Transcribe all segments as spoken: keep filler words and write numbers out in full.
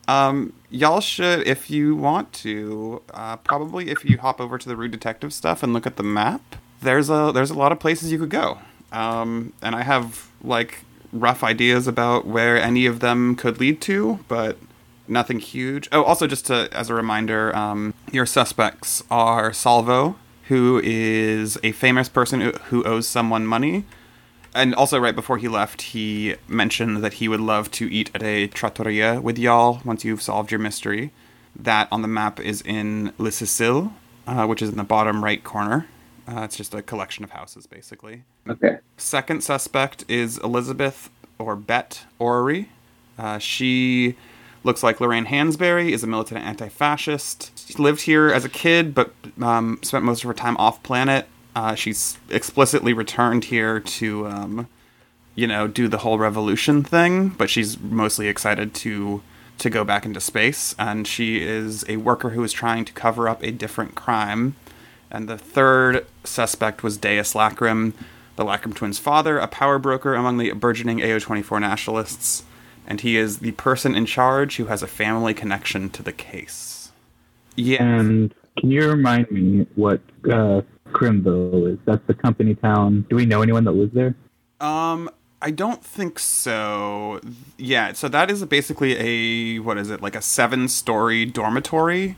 Um, y'all should, if you want to, uh, probably if you hop over to the Rude Detective stuff and look at the map, there's a there's a lot of places you could go. Um, and I have like rough ideas about where any of them could lead to, but nothing huge. Oh, also just to, as a reminder, um, your suspects are Salvo, who is a famous person who, who owes someone money. And also, right before he left, he mentioned that he would love to eat at a trattoria with y'all once you've solved your mystery. That on the map is in Le Sicile, uh, which is in the bottom right corner. Uh, it's just a collection of houses, basically. Okay. Second suspect is Elizabeth, or Bet Orrery. Uh, she looks like Lorraine Hansberry, is a militant anti-fascist. She lived here as a kid, but um, spent most of her time off-planet. Uh, she's explicitly returned here to, um, you know, do the whole revolution thing, but she's mostly excited to to go back into space, and she is a worker who is trying to cover up a different crime. And the third suspect was Deus Lacrim, the Lacrim twins' father, a power broker among the burgeoning A O twenty-four nationalists, and he is the person in charge who has a family connection to the case. Yeah. And can you remind me what uh, Crimville is? That's the company town. Do we know anyone that lives there? Um, I don't think so. Yeah, so that is basically a, what is it, like a seven-story dormitory,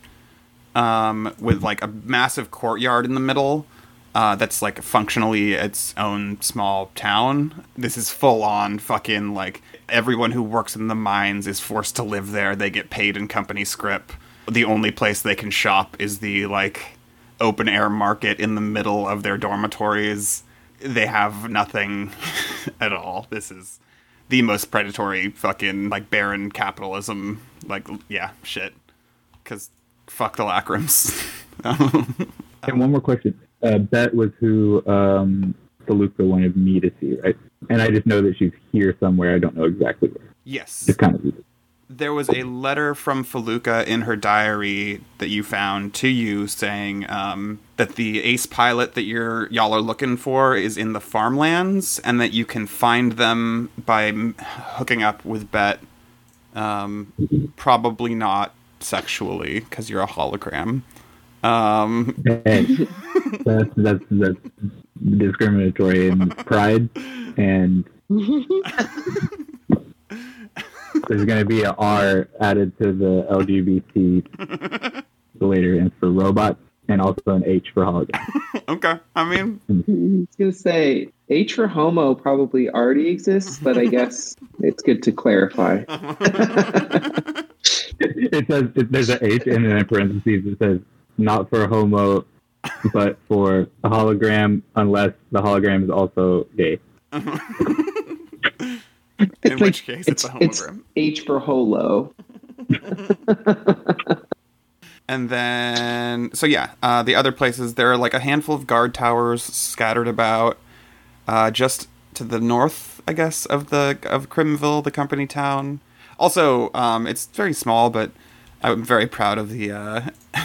um, with like a massive courtyard in the middle. Uh, that's like functionally its own small town. This is full on fucking like everyone who works in the mines is forced to live there. They get paid in company script. The only place they can shop is the like open air market in the middle of their dormitories. They have nothing at all. This is the most predatory fucking like barren capitalism. Like, yeah, shit. Because fuck the Lacrims. And one more question. Uh, Bet was who um, Feluca wanted me to see, right? And I just know that she's here somewhere. I don't know exactly where. Yes. Just kind of. There was a letter from Feluca in her diary that you found to you saying um, that the ace pilot that you're y'all are looking for is in the farmlands, and that you can find them by m- hooking up with Bet. Um, probably not sexually, because you're a hologram. Um, Hey, that's, that's that's discriminatory in pride, and there's going to be an R added to the L G B T later, and it's for robots, and also an H for hologram. Okay, I mean, I was going to say, H for homo probably already exists, but I guess it's good to clarify. It says it, there's an H, and then in parentheses it says not for homo, but for a hologram, unless the hologram is also gay. in It's which like- case it's, a hologram. It's H for holo. And then, so yeah, uh, the other places, there are like a handful of guard towers scattered about, uh, just to the north, I guess, of the of Crimville, the company town. Also, um, it's very small, but I'm very proud of the uh,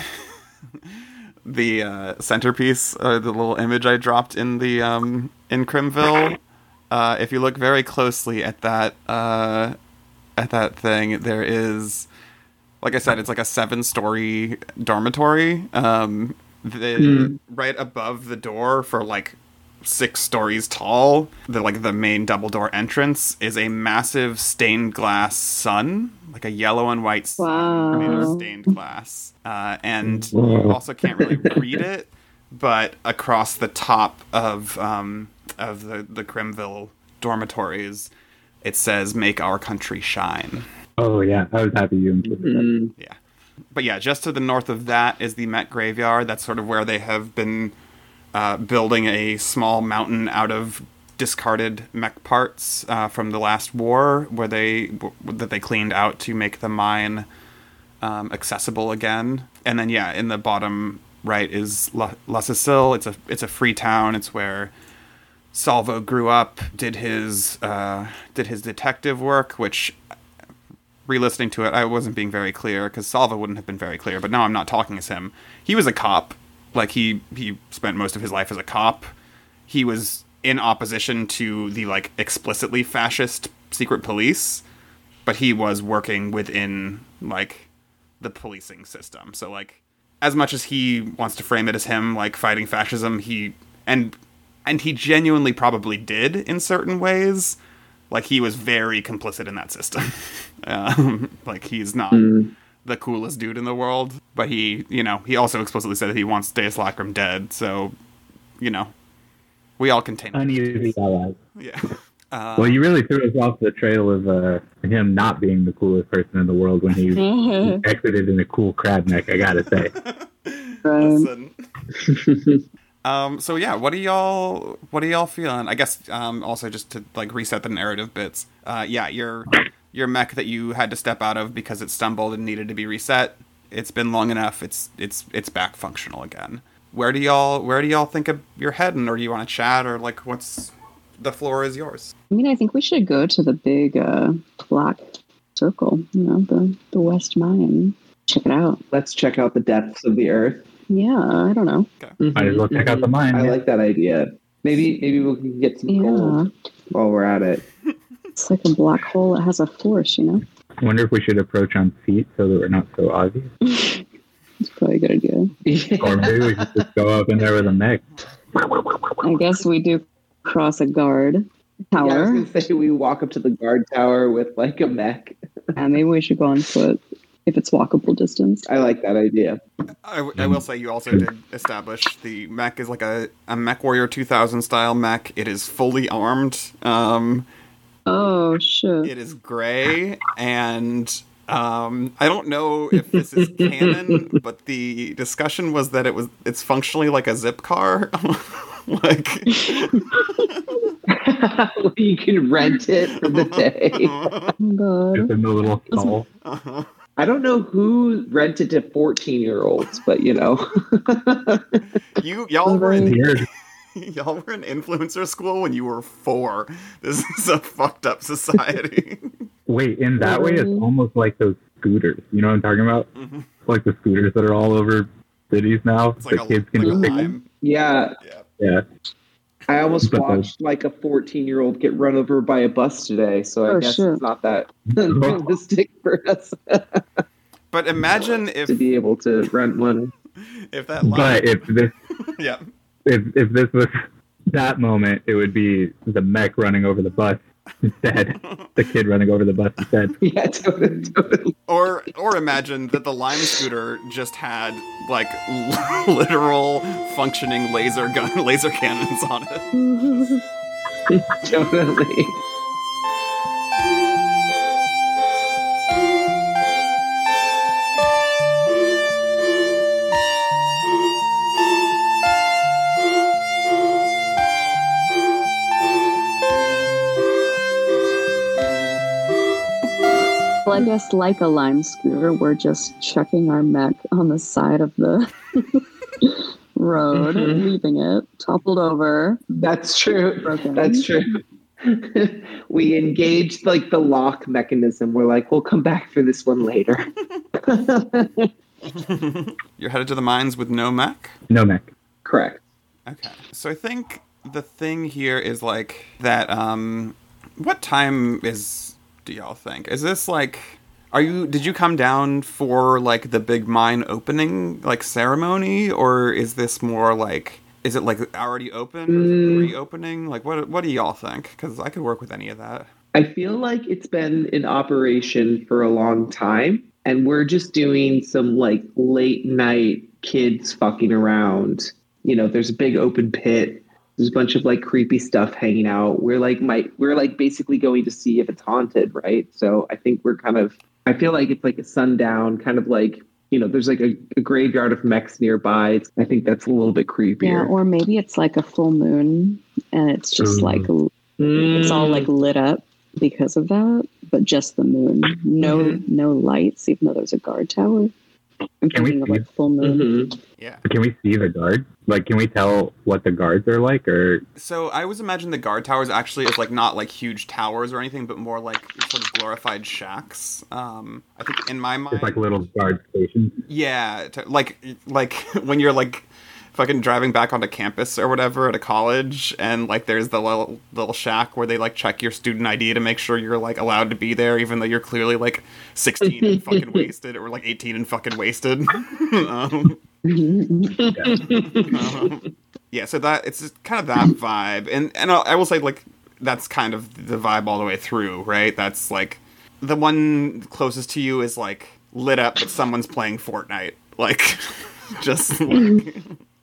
the uh, centerpiece, uh, the little image I dropped in the um, in Crimville. Uh, if you look very closely at that uh, at that thing, there is, like I said, it's like a seven-story dormitory. Um, the, Mm. Right above the door, for like six stories tall, the like the main double door entrance is a massive stained glass sun, like a yellow and white sun made of Wow. stained glass. Uh, and you also can't really read it, but across the top of um, of the the Crimville dormitories, it says "Make our country shine." Oh yeah, I was happy you included that. Mm. Yeah. But yeah, just to the north of that is the Met Graveyard. That's sort of where they have been uh, building a small mountain out of discarded mech parts uh, from the last war, where they w- that they cleaned out to make the mine um, accessible again. And then yeah, in the bottom right is La, La Sicile. It's a it's a free town. It's where Salvo grew up, did his uh, did his detective work, which, re-listening to it, I wasn't being very clear, because Salvo wouldn't have been very clear, but now I'm not talking as him. He was a cop. Like, he, he spent most of his life as a cop. He was in opposition to the, like, explicitly fascist secret police, but he was working within like the policing system. So like as much as he wants to frame it as him like fighting fascism, he and and he genuinely probably did in certain ways. Like he was very complicit in that system. um, like he's not mm. the coolest dude in the world, but he, you know, he also explicitly said that he wants Deus Lacrum dead. So, you know, we all contain uneasy allies. Yeah. Uh, well, you really threw us off the trail of uh, him not being the coolest person in the world when he, he exited in a cool crab neck, I gotta say. Listen. um, so yeah, what are y'all, what are y'all feeling? I guess, um, also just to like reset the narrative bits. Uh, yeah, your, your mech that you had to step out of because it stumbled and needed to be reset. It's been long enough. It's, it's, it's back functional again. Where do y'all, where do y'all think of you're heading, or do you want to chat, or like what's, the floor is yours. I mean, I think we should go to the big uh, black circle, you know, the, the West Mine. Check it out. Let's check out the depths of the earth. Yeah, I don't know. Okay. Mm-hmm. Might as well check out the mine. I yeah. like that idea. Maybe maybe we can get some yeah. gold while we're at it. It's like a black hole that has a force, you know? I wonder if we should approach on feet so that we're not so obvious. It's probably a good idea. Yeah. Or maybe we should just go up in there with a mech. I guess we do cross a guard tower. Yeah, I was gonna say we walk up to the guard tower with like a mech. Yeah, maybe we should go on foot if it's walkable distance. I like that idea. I, w- I will say you also did establish the mech is like a, a Mech Warrior two thousand style mech. It is fully armed. Um, oh shit! It is gray, and um, I don't know if this is canon, but the discussion was that it was it's functionally like a zip car. Like you can rent it for the day. Oh, it's in the little stall. Uh-huh. I don't know who rented to fourteen year olds, but you know. you y'all were in y'all were in influencer school when you were four. This is a fucked up society. Wait, in that way, it's almost like those scooters. You know what I'm talking about? Mm-hmm. Like the scooters that are all over cities now. It's like the a, kids can like just pick. Yeah. Yeah. Yeah. I almost but watched the, like a fourteen year old get run over by a bus today, so I guess sure. it's not that realistic for us. But imagine if to be able to rent one. If that line... But if this yeah. If if this was that moment, it would be the mech running over the bus instead. The kid running over the bus instead. Yeah, totally, totally. Or or imagine that the Lime scooter just had like literal functioning laser gun laser cannons on it. Totally. Well, I guess like a Lime scooter, we're just chucking our mech on the side of the road, mm-hmm. leaving it toppled over. That's true. Broken. That's true. We engaged like the lock mechanism. We're like, we'll come back for this one later. You're headed to the mines with no mech? No mech. Correct. Okay. So I think the thing here is like that, um, what time is... do y'all think? Is this like, are you, did you come down for like the big mine opening like ceremony, or is this more like, is it like already open, mm. reopening? Like what, what do y'all think? Because I could work with any of that. I feel like it's been in operation for a long time, and we're just doing some like late night kids fucking around. You know, there's a big open pit. There's a bunch of like creepy stuff hanging out. We're like, might we're like basically going to see if it's haunted, right? So I think we're kind of, I feel like it's like a sundown, kind of like, you know, there's like a, a graveyard of mechs nearby. It's, I think that's a little bit creepier. Yeah, or maybe it's like a full moon and it's just mm. like, mm. it's all like lit up because of that, but just the moon. No, mm-hmm. no lights, even though there's a guard tower. I'm can thinking we of like full moon. Mm-hmm. Yeah. Can we see the guards? Like, can we tell what the guards are like, or? So I always imagine the guard towers actually is like not like huge towers or anything, but more like sort of glorified shacks. Um, I think in my mind, it's like little guard stations. Yeah, to, like like when you're like fucking driving back onto campus or whatever at a college, and like there's the little little shack where they like check your student I D to make sure you're like allowed to be there, even though you're clearly like sixteen and fucking wasted, or like eighteen and fucking wasted. um, um, yeah, so that it's just kind of that vibe, and and I will say like that's kind of the vibe all the way through, right? That's like the one closest to you is like lit up, but someone's playing Fortnite, like just like.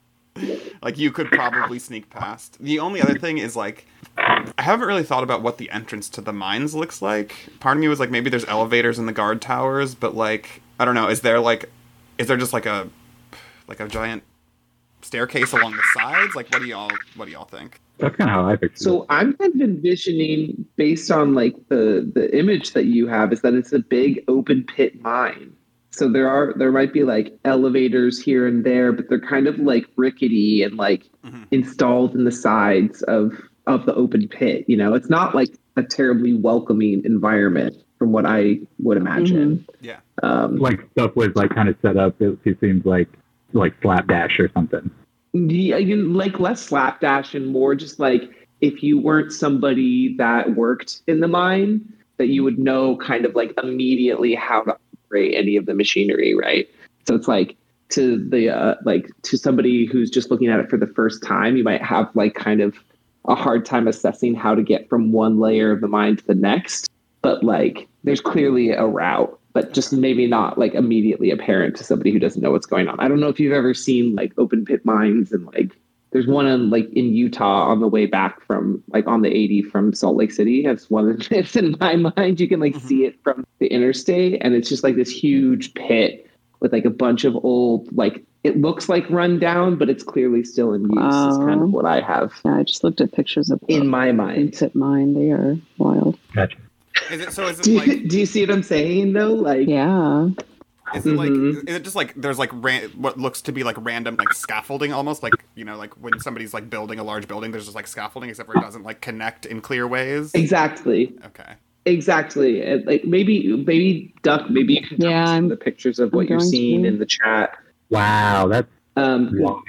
Like, you could probably sneak past. The only other thing is, like, I haven't really thought about what the entrance to the mines looks like. Part of me was like, maybe there's elevators in the guard towers, but, like, I don't know. Is there, like, is there just, like, a, like, a giant staircase along the sides? Like, what do y'all, what do y'all think? That's kind of how I picture So it. I'm kind of envisioning, based on, like, the, the image that you have, is that it's a big open pit mine. So there are there might be like elevators here and there, but they're kind of like rickety and like mm-hmm. installed in the sides of of the open pit. You know, it's not like a terribly welcoming environment from what I would imagine. Mm-hmm. Yeah, um, like stuff was like kind of set up. It, it seems like like slapdash or something. Yeah, you know, like less slapdash and more just like if you weren't somebody that worked in the mine, that you would know kind of like immediately how to any of the machinery, right? So it's like to the uh, like to somebody who's just looking at it for the first time, you might have like kind of a hard time assessing how to get from one layer of the mine to the next. But like there's clearly a route, but just maybe not like immediately apparent to somebody who doesn't know what's going on. I don't know if you've ever seen like open pit mines, and like there's one in like in Utah on the way back from like on the eighty from Salt Lake City. That's one of it's in my mind. You can like see it from the interstate, and it's just like this huge pit with like a bunch of old, like it looks like run down, but it's clearly still in use. Wow. Is kind of what I have. Yeah, I just looked at pictures of in my mind. Pit mine, they are wild. Gotcha. Is it so? Is it do, like? You, do you see what I'm saying though? Like yeah. Is it like? Mm-hmm. Is it just like there's like ran- what looks to be like random like scaffolding, almost like, you know, like when somebody's like building a large building, there's just like scaffolding, except for it doesn't like connect in clear ways. Exactly. Okay. Exactly. And, like maybe maybe Duck. Maybe you can yeah, some the pictures of what I'm you're seeing to. in the chat. Wow, that's um. wild.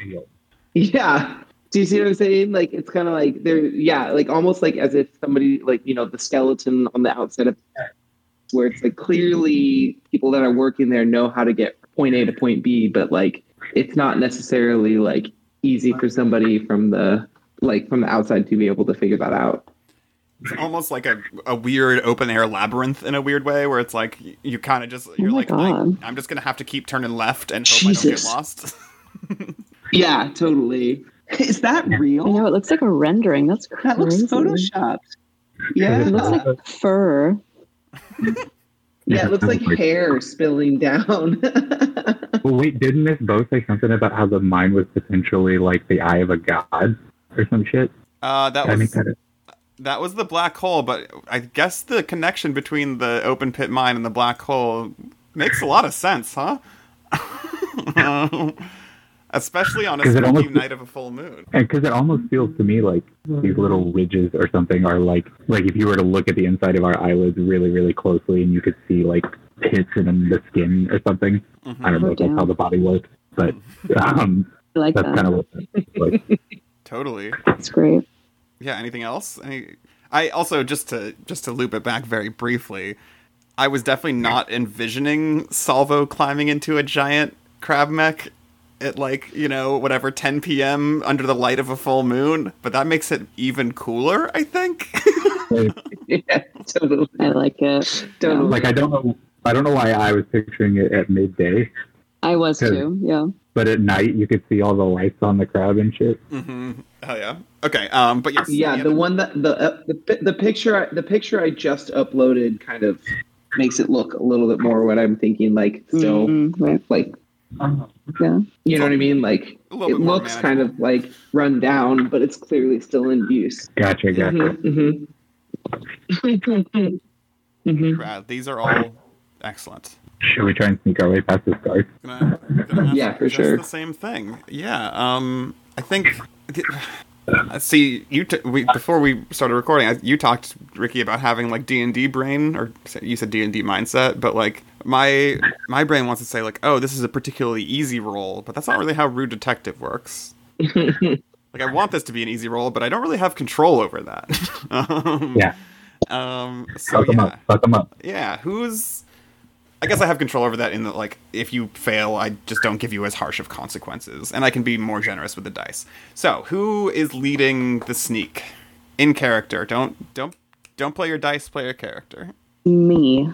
Yeah. Do you see what I'm saying? Like it's kind of like they're yeah, like almost like as if somebody like you know the skeleton on the outside of. Where it's like clearly people that are working there know how to get point A to point B, but like it's not necessarily like easy for somebody from the like from the outside to be able to figure that out. It's almost like a, a weird open air labyrinth in a weird way, where it's like you, you kind of just you're oh like I, I'm just gonna have to keep turning left and hope Jesus. I don't get lost. Yeah, totally. Is that real? No, it looks like a rendering. That's crazy. That looks photoshopped. Yeah, it looks like fur. Yeah, it looks like hair spilling down. Well, wait, didn't this both say something about how the mine was potentially like the eye of a god or some shit? Uh, that was that, that was the black hole, but I guess the connection between the open pit mine and the black hole makes a lot of sense, huh? Especially on a spooky almost, night of a full moon. And because it almost feels to me like these little ridges or something are like, like if you were to look at the inside of our eyelids really, really closely and you could see like pits in the skin or something. Mm-hmm. I don't know if that's how the body works, but um, I like that's that. kind of what it's like. Totally. That's great. Yeah, anything else? Any, I also, just to just to loop it back very briefly, I was definitely not envisioning Salvo climbing into a giant crab mech at like, you know, whatever, ten p.m. under the light of a full moon, but that makes it even cooler, I think. Yeah, totally. I like it. Totally. Like, I don't know, I don't know why I was picturing it at midday. I was too, yeah. But at night, you could see all the lights on the crab and shit. Mm-hmm. Oh yeah. Okay. Um. But yes. Yeah, the, the one that the uh, the the picture I, the picture I just uploaded kind of makes it look a little bit more what I'm thinking. Like still, mm-hmm. right. like. Yeah. You know what I mean? Like it looks kind of like run down, but it's clearly still in use. Gotcha, gotcha. Mm-hmm, mm-hmm. mm-hmm. Brad, these are all excellent. Should we try and sneak our way past this guard? Gonna, gonna yeah, for sure. The same thing. Yeah. Um. I think. Uh, see, you t- we, before we started recording, you talked, Ricky, about having like D and D brain, or you said D and D mindset, but like my my brain wants to say like, oh, this is a particularly easy roll, but that's not really how Rude Detective works. Like, I want this to be an easy roll, but I don't really have control over that. um, Yeah. Um. So Fuck them yeah. up. Fuck them up. Yeah. Who's? I guess I have control over that in that, like, if you fail, I just don't give you as harsh of consequences, and I can be more generous with the dice. So, who is leading the sneak in character? Don't don't don't play your dice. Play your character. Me.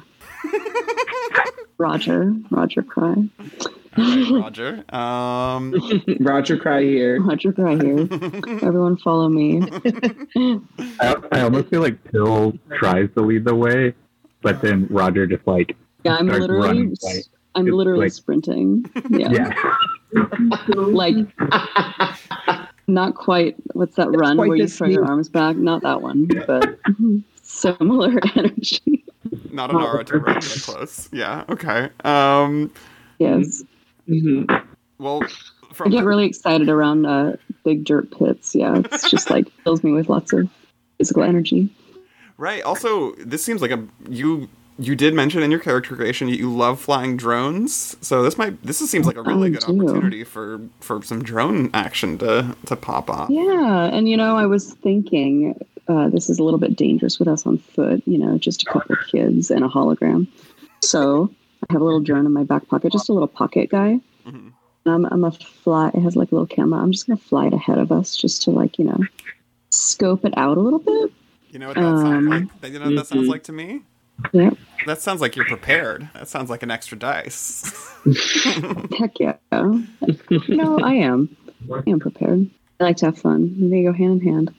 Roger. Roger Cry. All right, Roger. Um, Roger Cry here. Roger Cry here. Everyone follow me. I, I almost feel like Pill tries to lead the way, but then Roger just like Yeah, I'm starts literally, running, like, I'm it's literally like- sprinting. Yeah. yeah. Like, not quite, what's that run quite where you the throw your sneak. arms back? Not that one, but similar energy. not an Naruto run, but close. Yeah. Okay. Um. Yes. Mhm. Well, I from get really excited around uh, big dirt pits. Yeah, it's just like fills me with lots of physical energy. right. Also, this seems like a you. You did mention in your character creation you love flying drones, so this might this is, seems like a really I good do. opportunity for for some drone action to to pop off. Yeah, and you know, I was thinking uh, this is a little bit dangerous with us on foot. You know, just a couple of kids and a hologram. So I have a little drone in my back pocket, just a little pocket guy. Mhm. I'm I'm a fly. It has like a little camera. I'm just gonna fly it ahead of us, just to like you know, scope it out a little bit. You know what that sounds Um, like? You know what that sounds mhm. like to me? Yeah, That sounds like you're prepared. That sounds like an extra dice. heck yeah. No, I am. I am prepared. I like to have fun. They go hand in hand.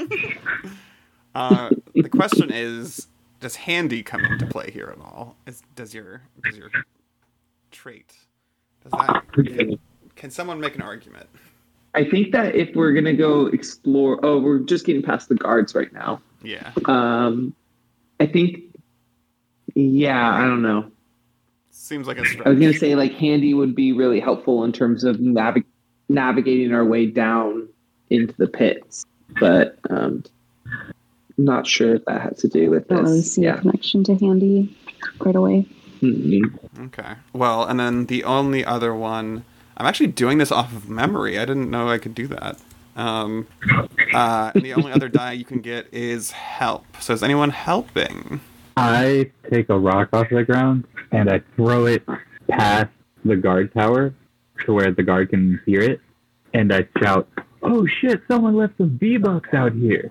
uh, the question is, does handy come into play here at all? Is does your does your trait does that can, can someone make an argument? I think that if we're gonna go explore, oh, we're just getting past the guards right now. Yeah. Um, I think, yeah, I don't know. Seems like a I was stretch. gonna say like handy would be really helpful in terms of navig- navigating our way down into the pits, but um, I'm not sure if that has to do with I don't really this. see a Yeah. connection to handy right away. Mhm. Okay. Well, and then the only other one, I'm actually doing this off of memory. I didn't know I could do that. Um, uh, and the only other die you can get is help. So is anyone helping? I take a rock off the ground and I throw it past the guard tower to where the guard can hear it, and I shout, "Oh shit! Someone left some V-Bucks out here."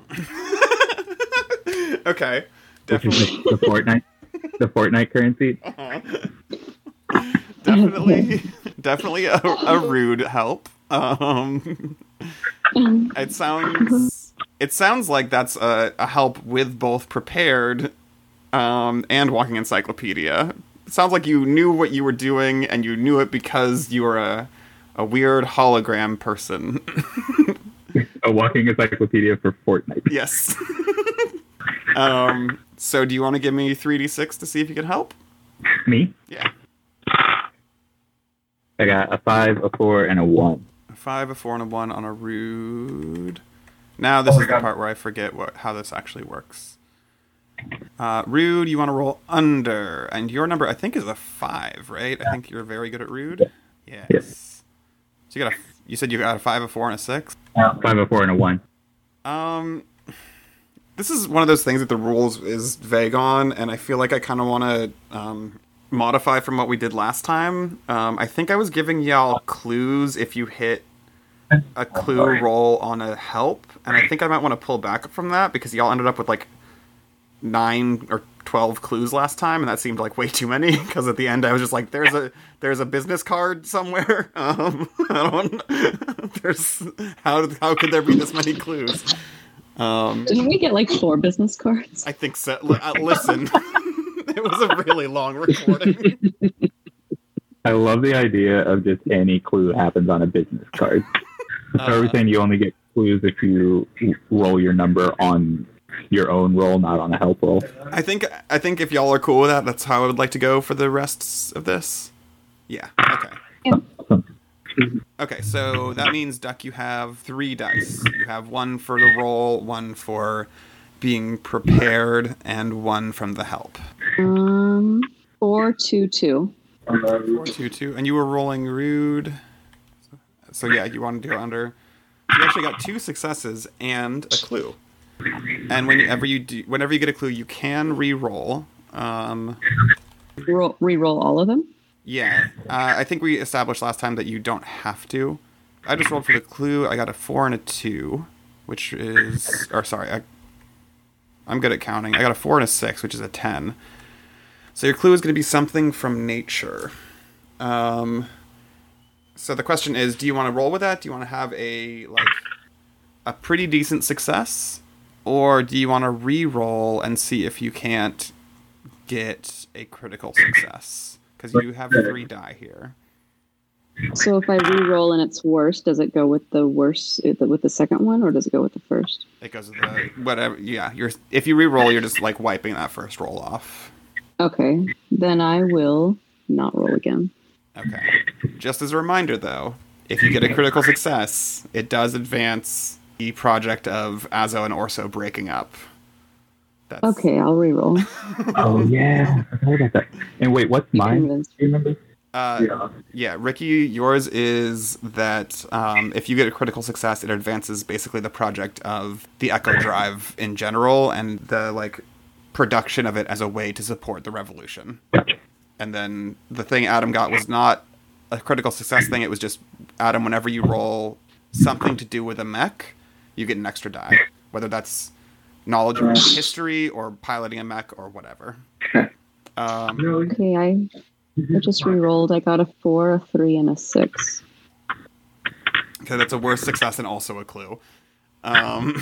Okay. Which is Definitely. the, the Fortnite, the Fortnite currency. Uh-huh. Definitely, definitely a, a rude help. Um, it sounds, it sounds like that's a, a help with both prepared, um, and walking encyclopedia. It sounds like you knew what you were doing, and you knew it because you were a, a weird hologram person. A walking encyclopedia for Fortnite. Yes. um. So, do you want to give me three d six to see if you can help? Me? Yeah. I got a five, a four, and a one. A five, a four, and a one on a rude. Now this is the part where I forget what how this actually works. Uh, rude, you want to roll under, and your number I think is a five, right? I think you're very good at rude. Yes. Yes. So you got a. You said you got a five, a four, and a six. Five, a four, and a one. Um, this is one of those things that the rules is vague on, and I feel like I kind of want to um, modify from what we did last time. Um, I think I was giving y'all clues if you hit a clue roll on a help, and I think I might want to pull back from that because y'all ended up with like nine or twelve clues last time, and that seemed like way too many because at the end I was just like, there's a there's a business card somewhere. Um, I don't. There's how how could there be this many clues? Um, Didn't we get like four business cards? I think so. L- uh, listen, it was a really long recording. I love the idea of just any clue happens on a business card. So are we Uh, saying you only get clues if you roll your number on your own roll, not on a help roll? I think I think if y'all are cool with that, that's how I would like to go for the rest of this. Yeah. Okay. Okay, so that means, Duck, you have three dice. You have one for the roll, one for being prepared, and one from the help. Um, four, two, two. Four, two, two, and you were rolling rude. So yeah, you wanted to go under. You actually got two successes and a clue. And whenever you do, whenever you get a clue, you can re-roll. Um, Roll, re-roll all of them? yeah, uh, I think we established last time that you don't have to. I just rolled for the clue. I got a four and a two, which is, or sorry, I, I'm good at counting. I got a four and a six, which is a ten. So your clue is going to be something from nature. Um, so the question is, do you want to roll with that? Do you want to have a like a pretty decent success, or do you want to re-roll and see if you can't get a critical success? Because you have three die here. So if I re-roll and it's worse, does it go with the worst with the second one, or does it go with the first? It goes with the whatever. Yeah, you're if you re-roll, you're just like wiping that first roll off. Okay, then I will not roll again. Okay. Just as a reminder, though, if you get a critical success, it does advance the project of Azo and Orso breaking up. That's... Okay, I'll re-roll. Oh yeah, I forgot about that. And wait, what's mine? Do you remember? Uh, yeah. yeah, Ricky, yours is that um, if you get a critical success, it advances basically the project of the Echo Drive in general and the like production of it as a way to support the revolution. Gotcha. And then the thing Adam got was not a critical success thing. It was just, Adam, whenever you roll something to do with a mech, you get an extra die. Whether that's knowledge of history or piloting a mech or whatever. Um, okay, I, I just re-rolled. I got a four, a three, and a six. Okay, that's a worse success and also a clue. Um,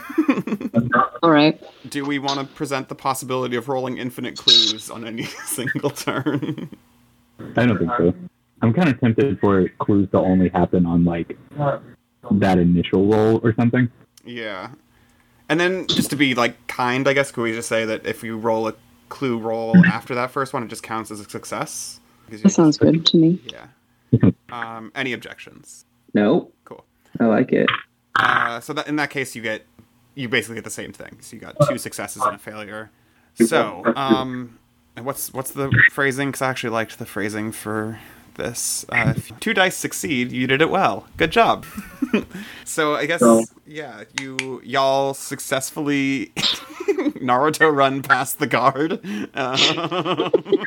All right. Do we want to present the possibility of rolling infinite clues on any single turn? I don't think so. I'm kind of tempted for clues to only happen on, like, that initial roll or something. Yeah. And then, just to be, like, kind, I guess, could we just say that if you roll a clue roll after that first one, it just counts as a success? That sounds good to me. Yeah. Um, any objections? No. Cool. I like it. Uh, so that in that case, you get you basically get the same thing. So you got two successes and a failure. So, um, what's what's the phrasing? Because I actually liked the phrasing for this. Uh, if two dice succeed, you did it well. Good job. So I guess yeah, you y'all successfully Naruto run past the guard. Uh,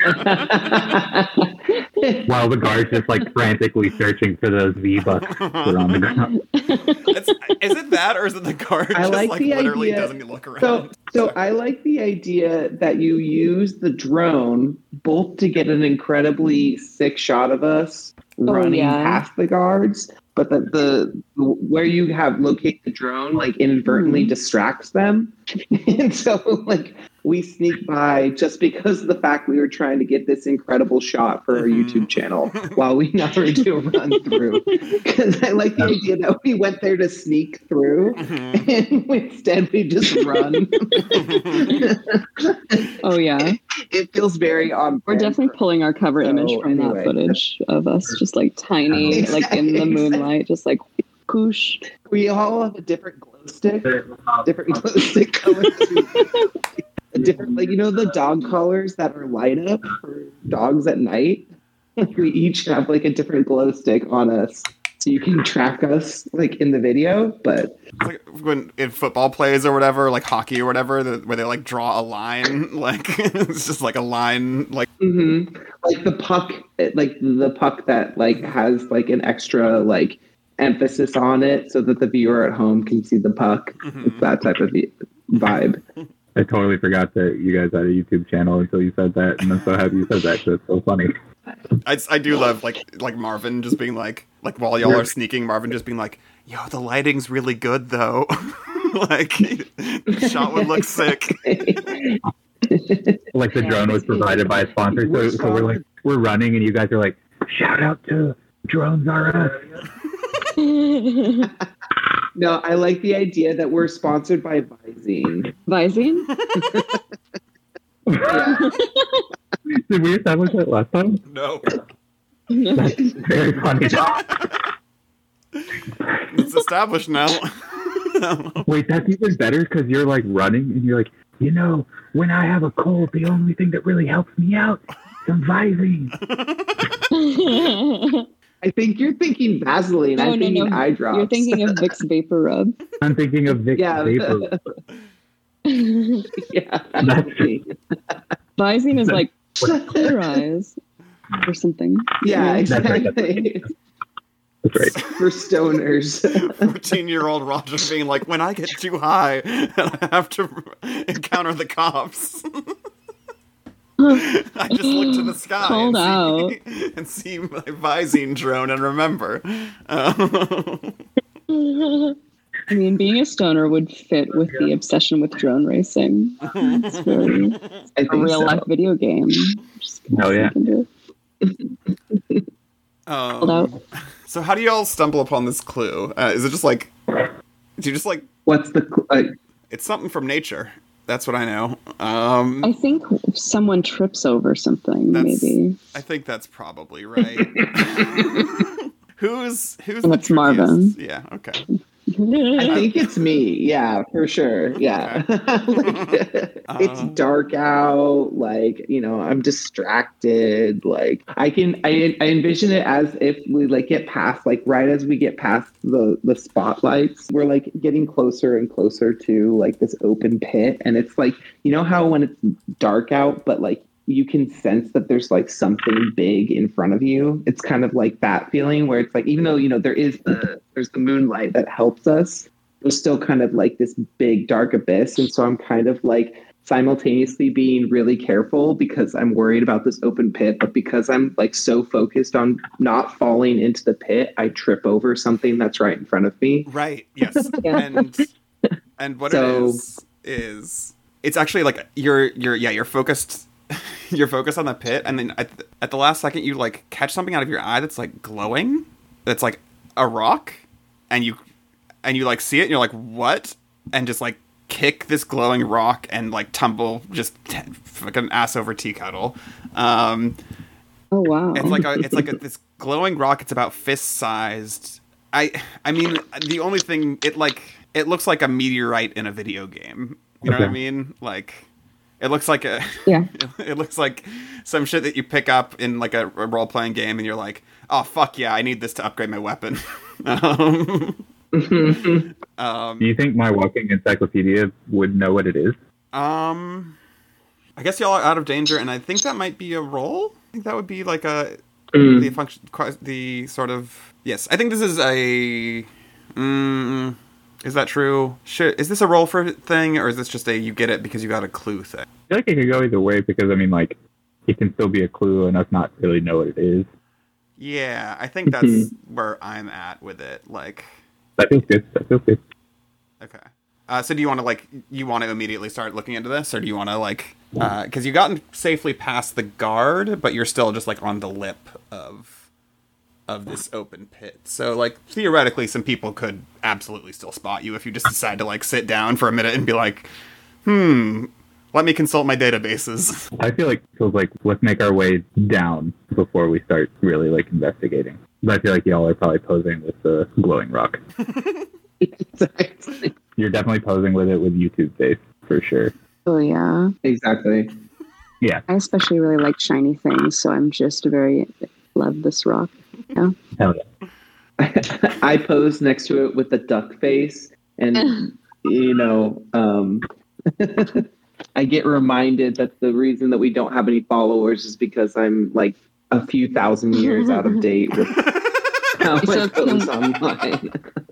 While the guard's just like frantically searching for those V-Bucks that are on the ground. It's, is it that, or is it the guard I just like like the literally idea. doesn't look around? So, so I like the idea that you use the drone both to get an incredibly sick shot of us Oh, running yeah. past the guards, but that the where you have locate the drone like inadvertently Mhm. distracts them, and so like we sneak by just because of the fact we were trying to get this incredible shot for our Mhm. YouTube channel while we never do a run through. Because I like the idea that we went there to sneak through, Mhm. and instead we just run. Oh yeah, It feels very on. we're brand definitely for- pulling our cover So, image from anyway. that footage of us just like tiny, Exactly. like in the moonlight, just like whoosh. We all have a different glow stick, different glow stick colors. A different, like you know, the dog collars that are light up for dogs at night. We each have like a different glow stick on us, so you can track us like in the video. But It's like when in football plays or whatever, like hockey or whatever, the, where they like draw a line, like it's just like a line, like mhm. like the puck, like the puck that like has like an extra like emphasis on it, so that the viewer at home can see the puck. Mhm. It's that type of vi- vibe. I totally forgot that you guys had a YouTube channel until you said that, and I'm so happy you said that because it's so funny. I, I do love like like Marvin just being like like while y'all are sneaking, Marvin just being like, "Yo, the lighting's really good though." Like the shot would look sick. Like the drone was provided by a sponsor, so, so we're like we're running, and you guys are like, "Shout out to Drones R Us." No, I like the idea that we're sponsored by Visine. Visine? Did we establish that last time? No, That's very funny. it's established now. Wait, that's even better because you're like running, and you're like, you know, when I have a cold, the only thing that really helps me out Some Visine. I think you're thinking Vaseline. No, I'm no, thinking no. eye drops. You're thinking of Vicks Vapor Rub. I'm thinking of Vicks Yeah. Vapor. Yeah. Visine is like clear eyes or something. Yeah, That's right, that's exactly. That's right. For stoners. fourteen-year-old Roger being like, when I get too high, I have to encounter the cops. I just look to the sky Called and see, and see my Visine drone and remember. Um, I mean, being a stoner would fit with the obsession with drone racing. It's very I a think real so. life video game. Just Oh, yeah. into it. um, out. so how do y'all stumble upon this clue? Uh, is it just like, do you just like, What's the cl- uh, it's something from nature. That's what I know. Um, I think if someone trips over something, That's- maybe. I think that's probably right. who's who's And the it's Marvin. trickiest? Yeah. Okay. I think it's me. Yeah, for sure. Yeah. Like, it's Uh. dark out. Like, you know, I'm distracted. Like, I can, I, I envision it as if we like get past, like, right as we get past the, the spotlights, we're like getting closer and closer to like this open pit. And it's like, you know how when it's dark out, but like, you can sense that there's like something big in front of you. It's kind of like that feeling where it's like, even though, you know, there is the, there's the moonlight that helps us, there's still kind of like this big dark abyss. And so I'm kind of like simultaneously being really careful because I'm worried about this open pit, but because I'm like so focused on not falling into the pit, I trip over something that's right in front of me. Right. Yes. Yeah. And and what So- it is is it's actually like you're you're yeah you're focused you're focused on the pit, and then at the, at the last second you like catch something out of your eye that's like glowing, that's like a rock, and you and you like see it and you're like what, and just like kick this glowing rock and like tumble just t- fucking ass over tea kettle. Um, Oh, wow. it's like a, it's like a, this glowing rock. It's about fist sized. I I mean the only thing it like it looks like a meteorite in a video game. You know what I Okay. mean? Like it looks like a Yeah. it looks like some shit that you pick up in like a, a role playing game, and you're like, oh fuck yeah, I need this to upgrade my weapon. um, um, Do you think my walking encyclopedia would know what it is? um, I guess y'all are out of danger, and I think that might be a roll. I think that would be like a Mm. the function, the sort of yes. I think this is a. Mm, is that true? Should, is this a roll for thing, or is this just a you get it because you got a clue thing? I feel like it could go either way because, I mean, like, it can still be a clue and us not really know what it is. Yeah, I think that's where I'm at with it. Like, That feels good. That feels good. okay. Uh, so do you want to like you want to immediately start looking into this, or do you want to like because you gotten safely past the guard, but you're still just like on the lip of of this open pit. So like theoretically, some people could absolutely still spot you if you just decide to like sit down for a minute and be like, hmm, let me consult my databases. I feel like it feels like let's make our way down before we start really, like, investigating. But I feel like y'all are probably posing with the glowing rock. Exactly. You're definitely posing with it with YouTube face, for sure. Oh, yeah. Exactly. Yeah. I especially really like shiny things, so I'm just very love this rock. Yeah. Hell yeah. I pose next to it with the duck face, and you know, um, I get reminded that the reason that we don't have any followers is because I'm like a few thousand years out of date with how So I pose can- online.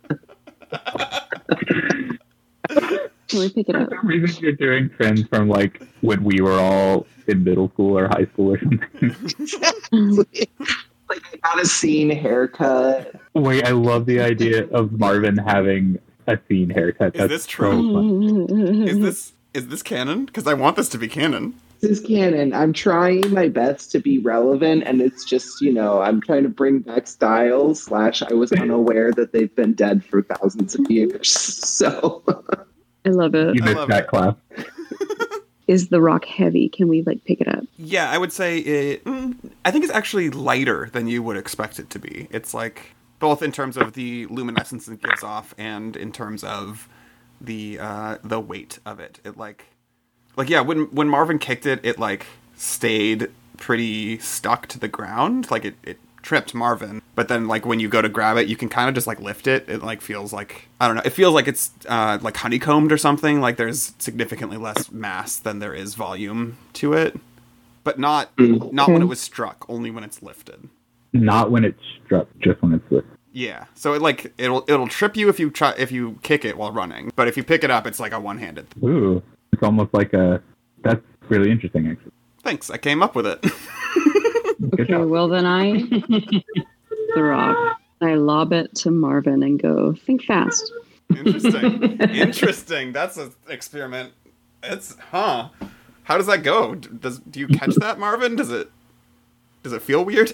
Can we pick it up? For some reason you're doing trends from, like, when we were all in middle school or high school or something. Like I got a scene haircut. Wait, I love the idea of Marvin having a scene haircut. Is That's this so true? fun. Is this is this canon? Because I want this to be canon. This is canon. I'm trying my best to be relevant, and it's just, you know, I'm trying to bring back styles. Slash, I was unaware that they've been dead for thousands of years. So, I love it. You I missed love that it. class. Is the rock heavy? Can we like pick it up? Yeah, I would say it. mm, I think it's actually lighter than you would expect it to be. It's like both in terms of the luminescence it gives off, and in terms of the uh, the weight of it. It like, like yeah, when when Marvin kicked it, it like stayed pretty stuck to the ground. Like it, it tripped Marvin, but then like when you go to grab it, you can kind of just like lift it. It like feels like, I don't know, it feels like it's uh, like honeycombed or something. Like there's significantly less mass than there is volume to it, but not Mm. not when it was struck, only when it's lifted. Not when it's struck, just when it's lifted. Yeah, so it like it'll it'll trip you if you try if you kick it while running, but if you pick it up, it's like a one-handed thing. Ooh, it's almost like a. That's really interesting, actually. Thanks, I came up with it. Good Okay, job. well then I the rock. I lob it to Marvin and go, think fast. Interesting. Interesting. That's an experiment. It's huh. How does that go? Does do you catch that, Marvin? Does it does it feel weird?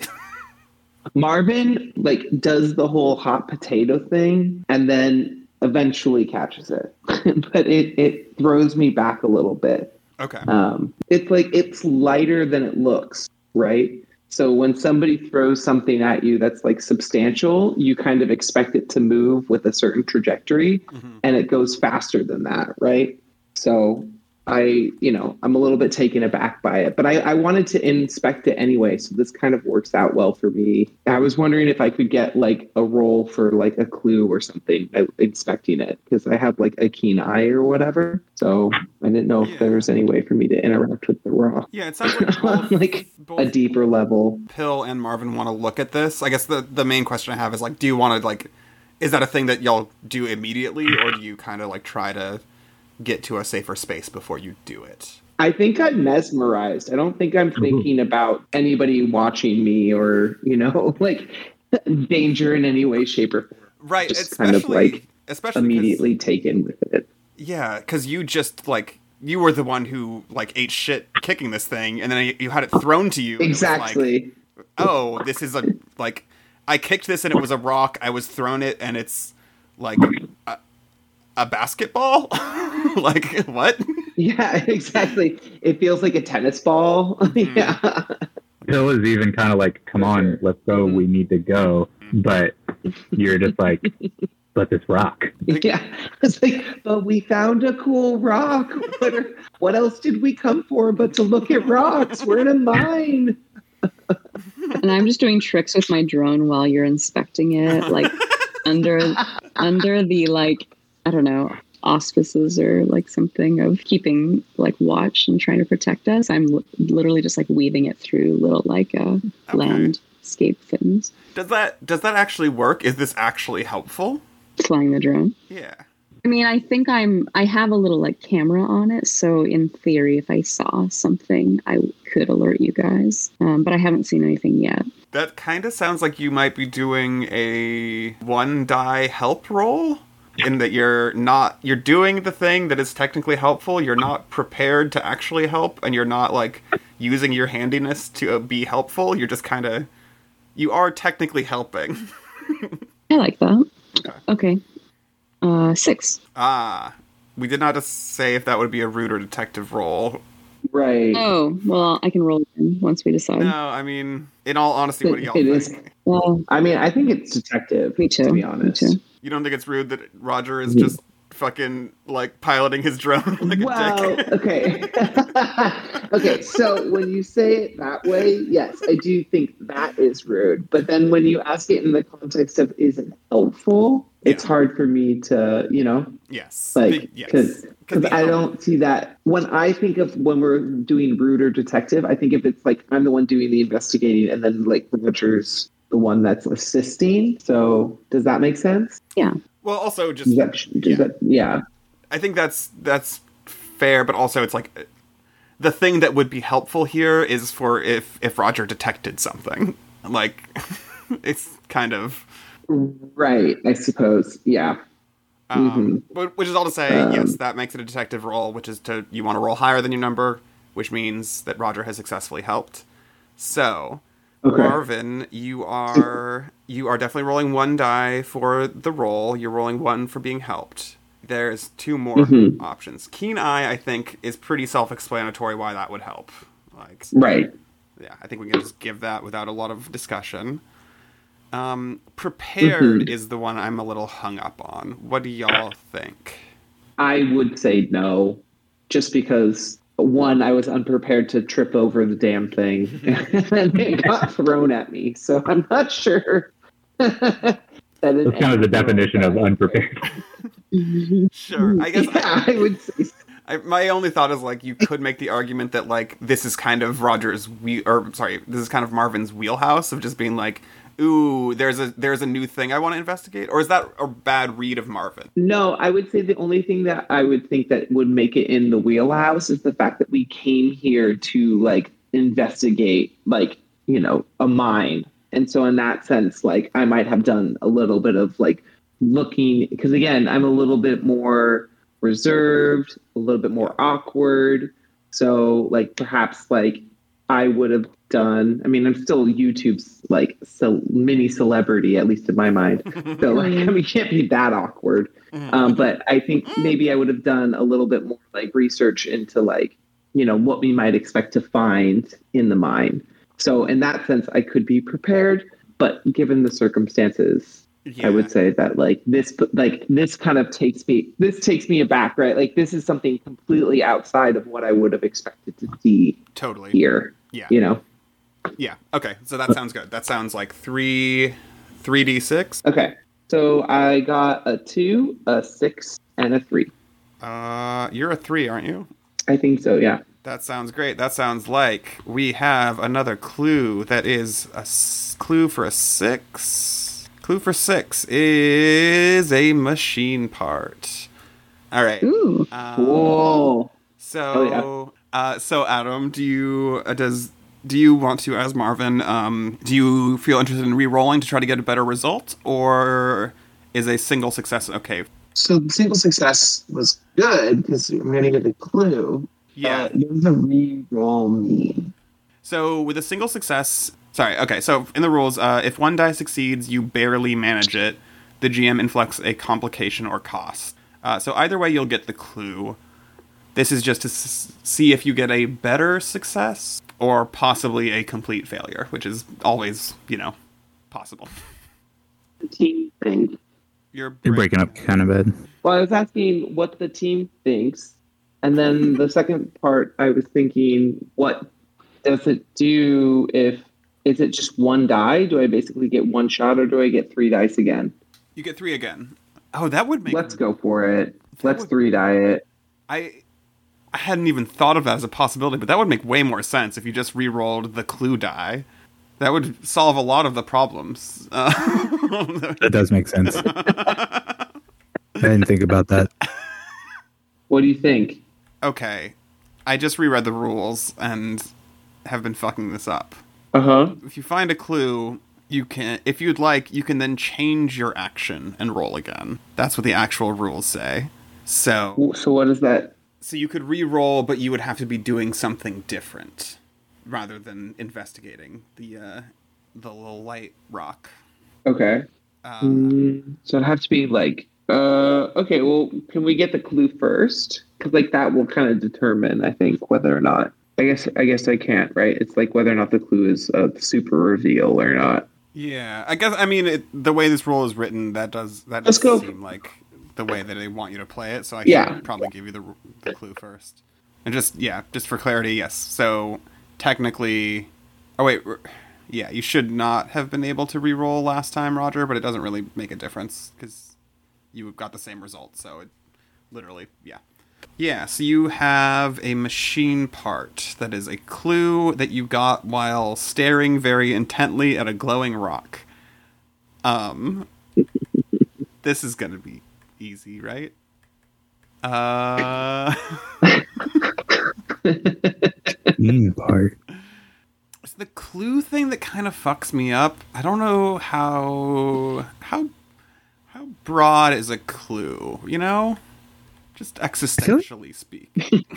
Marvin like does the whole hot potato thing and then eventually catches it, but it it throws me back a little bit. Okay. Um, it's like it's lighter than it looks, right? So when somebody throws something at you that's like substantial, you kind of expect it to move with a certain trajectory, Mm-hmm. and it goes faster than that, right? So I, you know, I'm a little bit taken aback by it, but I, I wanted to inspect it anyway. So this kind of works out well for me. I was wondering if I could get like a roll for like a clue or something by inspecting it, because I have like a keen eye or whatever. So I didn't know if Yeah. there was any way for me to interact with the rock. Yeah, it sounds like both, like both a deeper level. Pill and Marvin want to look at this. I guess the the main question I have is like, do you want to like, is that a thing that y'all do immediately, or do you kind of like try to get to a safer space before you do it? I think I'm mesmerized. I don't think I'm thinking about anybody watching me or, you know, like danger in any way, shape, or form. Right, Just especially kind of like especially 'cause- immediately taken with it. yeah, because you just like you were the one who like ate shit kicking this thing, and then you- you had it thrown to you. and it was like, Exactly. oh, this is a like I kicked this and it was a rock. I was thrown it and it's like a, a basketball. Like what? Yeah, exactly. It feels like a tennis ball. Mm-hmm. Yeah. Pill is even kind of like, come on, let's go, we need to go. But you're just like, let this rock. Yeah. It's like, but we found a cool rock. What, are, what else did we come for but to look at rocks? We're in a mine. And I'm just doing tricks with my drone while you're inspecting it, like under under the like I don't know auspices or like something of keeping like watch and trying to protect us. I'm li- literally just like weaving it through little like uh, Okay. landscape things, Does that does that actually work? Is this actually helpful? flying the drone. Yeah. I mean, I think I'm. I have a little like camera on it, so in theory, if I saw something, I could alert you guys. Um, but I haven't seen anything yet. That kind of sounds like you might be doing a one die help roll, in that you're not you're doing the thing that is technically helpful. You're not prepared to actually help, and you're not like using your handiness to uh, be helpful. You're just kind of you are technically helping. I like that. Okay, uh, six. Ah, we did not say if that would be a root or detective roll. Right. Oh well, I can roll again once we decide. No, I mean, in all honesty, what do y'all It think? is. Well, I mean, I think it's detective, me too. to be Me honest. too. You don't think it's rude that Roger is just fucking like piloting his drone like a Well, dick? okay. Okay, so when you say it that way, yes, I do think that is rude. But then when you ask it in the context of is it helpful, it's Yeah. hard for me to, you know, Yes. like, Big- yes. because 'Cause the I help- don't see that. When I think of when we're doing rude or detective, I think if it's like I'm the one doing the investigating and then like Roger's the one that's assisting. So does that make sense? Well, also just Does that, does yeah. that, yeah. I think that's that's fair, but also it's like the thing that would be helpful here is for if if Roger detected something. Like it's kind of Right, I suppose. Yeah. um, Mhm. but which is all to say, Um, yes, that makes it a detective roll, which is to you want to roll higher than your number, which means that Roger has successfully helped. So, Okay. Marvin, you are you are definitely rolling one die for the roll. You're rolling one for being helped. There's two more Mhm. options. Keen Eye, I think, is pretty self-explanatory why that would help. Like, Right. yeah, I think we can just give that without a lot of discussion. Um, prepared Mhm. is the one I'm a little hung up on. What do y'all think? I would say no, just because one, I was unprepared to trip over the damn thing, and it got thrown at me. So I'm not sure. that That's kind of the definition of unprepared. Sure, I guess. Yeah, I, I would say. So. I, my only thought is like you could make the argument that like this is kind of Roger's we or sorry, this is kind of Marvin's wheelhouse of just being like, ooh, there's a there's a new thing I want to investigate, or is that a bad read of Marvin? No, I would say the only thing that I would think that would make it in the wheelhouse is the fact that we came here to like investigate, like, you know, a mine, and so in that sense, like I might have done a little bit of like looking, because again, I'm a little bit more reserved, a little bit more awkward. So like perhaps like I would have done, I mean, I'm still YouTube's like so mini celebrity, at least in my mind. So like, I mean, you can't be that awkward. Um, but I think maybe I would have done a little bit more like research into like, you know, what we might expect to find in the mine. So in that sense, I could be prepared, but given the circumstances, yeah. I would say that like this, like this kind of takes me, this takes me aback, right? Like this is something completely outside of what I would have expected to see totally here. Yeah. You know? Yeah. Okay. So that sounds good. That sounds like three, three D six. Okay. So I got a two, a six, and a three. Uh, you're a three, aren't you? I think so. Yeah. That sounds great. That sounds like we have another clue that is a s- clue for a six. Clue for six is a machine part. All right. Ooh. Um, Whoa. So, Oh, uh, so Adam, do you uh, does do you want to, as Marvin, um, do you feel interested in re-rolling to try to get a better result, or is a single success okay? So the single success was good because I'm going to get the clue. Yeah. Uh, what does a re-roll mean? So with a single success, sorry, okay, so in the rules, uh, if one die succeeds, you barely manage it, the G M inflicts a complication or cost. Uh, so either way, you'll get the clue. This is just to s- see if you get a better success or possibly a complete failure, which is always, you know, possible. The team thing. You're, You're breaking up kind of bad. Well, I was asking what the team thinks. And then the second part, I was thinking, what does it do if, is it just one die? Do I basically get one shot, or do I get three dice again? You get three again. Oh, that would make... Let's go for it. Let's would- three die it. I I hadn't even thought of that as a possibility, but that would make way more sense if you just re-rolled the clue die. That would solve a lot of the problems. Uh, That does make sense. I didn't think about that. What do you think? okay, I just reread the rules and have been fucking this up. Uh-huh. If you find a clue, you can, if you'd like, you can then change your action and roll again. That's what the actual rules say. So, So what is that? so you could re-roll, but you would have to be doing something different rather than investigating the uh, the little light rock. Okay. Uh, Mm, so it'd have to be like, uh, okay, well, can we get the clue first? Because like that will kind of determine, I think, whether or not. I guess I guess I can't, right? It's like whether or not the clue is a super reveal or not. yeah, I guess. I mean, it, the way this rule is written, that does that Let's does go. seem like the way that they want you to play it. So I Yeah. should probably give you the the clue first. And just yeah, just for clarity, yes. So technically, oh wait, r- yeah, you should not have been able to re-roll last time, Roger. But it doesn't really make a difference because you got the same result. So it literally, yeah. Yeah, so you have a machine part that is a clue that you got while staring very intently at a glowing rock. Um, this is gonna be easy, right? Uh, Mm, part. it's the clue thing that kind of fucks me up. I don't know how how how broad is a clue, you know? Just existentially speak.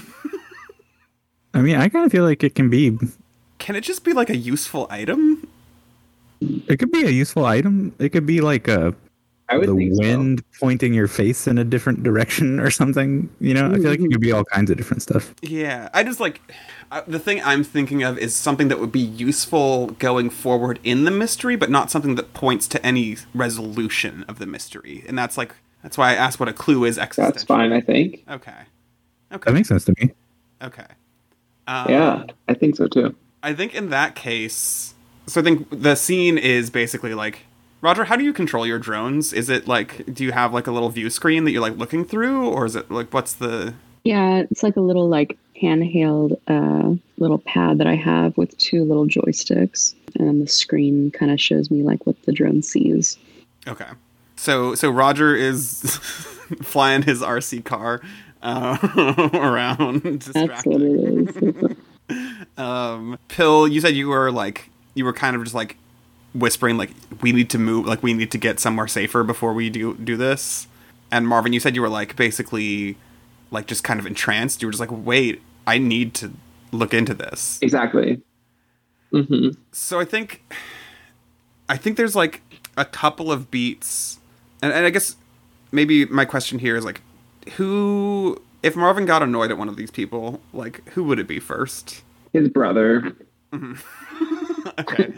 I mean, I kind of feel like it can be. Can it just be like a useful item? It could be a useful item. It could be like a I would the think so. wind pointing your face in a different direction or something. You know, I feel like it could be all kinds of different stuff. Yeah, I just like uh, the thing I'm thinking of is something that would be useful going forward in the mystery, but not something that points to any resolution of the mystery. And that's like that's why I asked what a clue is. Existential. That's fine, I think. Okay. Okay. That makes sense to me. Okay. Um, Yeah, I think so too. I think in that case, so I think the scene is basically like, Roger, how do you control your drones? Is it like, do you have like a little view screen that you're like looking through, or is it like, what's the? Yeah, it's like a little like handheld uh, little pad that I have with two little joysticks, and then the screen kind of shows me like what the drone sees. Okay, so so Roger is flying his R C car uh, around, distracting. That's what it is. um, Pill, you said you were like you were kind of just like whispering like we need to move, like we need to get somewhere safer before we do do this. And Marvin, you said you were like basically like just kind of entranced. You were just like, wait, I need to look into this. Exactly. Mm-hmm. So I think I think there's like a couple of beats, and, and I guess maybe my question here is like, who, if Marvin got annoyed at one of these people, like who would it be first? His brother. Mm-hmm. Okay.